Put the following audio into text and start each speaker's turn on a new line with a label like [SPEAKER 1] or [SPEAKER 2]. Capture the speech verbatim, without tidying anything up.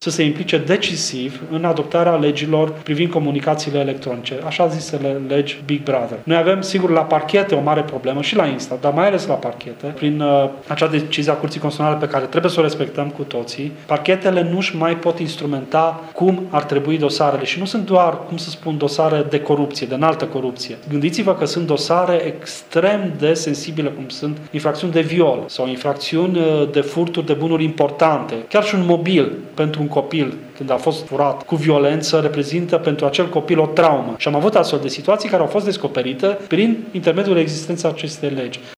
[SPEAKER 1] să se implice decisiv în adoptarea legilor privind comunicațiile electronice, așa zisele legi Big Brother. Noi avem, sigur, la parchete o mare problemă și la Insta, dar mai ales la parchete, prin uh, acea decizie a Curții Constituționale pe care trebuie să o respectăm cu toții. Parchetele nu-și mai pot instrumenta cum ar trebui dosarele și nu sunt doar, cum să spun, dosare de corupție, de înaltă corupție. Gândiți-vă că sunt dosare extrem de sensibile, cum sunt infracțiuni de viol sau infracțiuni de furturi de bunuri importante. Chiar și un mobil pentru un copil, când a fost furat cu violență, reprezintă pentru acel copil o traumă. Și am avut astfel de situații care au fost descoperite prin intermediul existenței acestei legi.